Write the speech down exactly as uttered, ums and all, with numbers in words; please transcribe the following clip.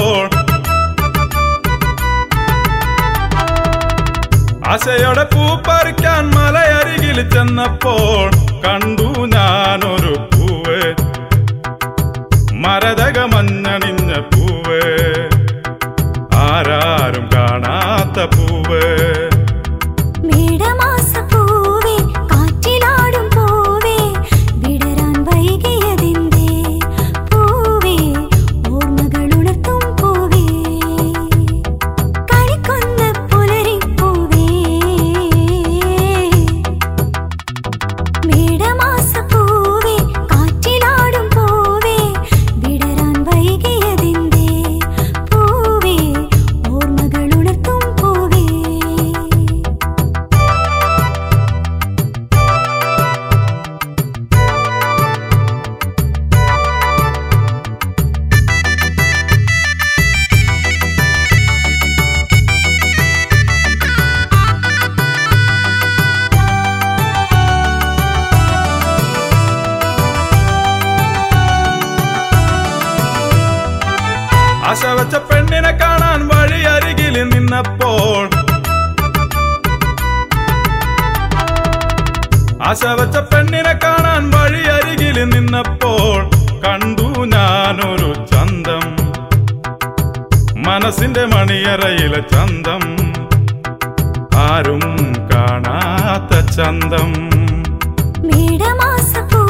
നിന്നപ്പോൾ ആശയോടെ പൂ പറിക്കാൻ മലയരികിൽ ചെന്നപ്പോൾ കണ്ടു ഞാനൊരു പൂവ്, മരതക മഞ്ഞണിഞ്ഞ പൂവ്, ആരാരും കാണാത്ത പൂവ്. ആശ വച്ച പെണ്ണിനെ കാണാൻ വഴി അരികിൽ നിന്നപ്പോൾ ആശ വച്ച പെണ്ണിനെ കാണാൻ വഴി അരികിൽ നിന്നപ്പോൾ കണ്ടു ഞാനൊരു ചന്തം, മനസ്സിന്റെ മണിയറയിലെ ചന്തം, ആരും കാണാത്ത ചന്തം. മേടമാസപ്പൂ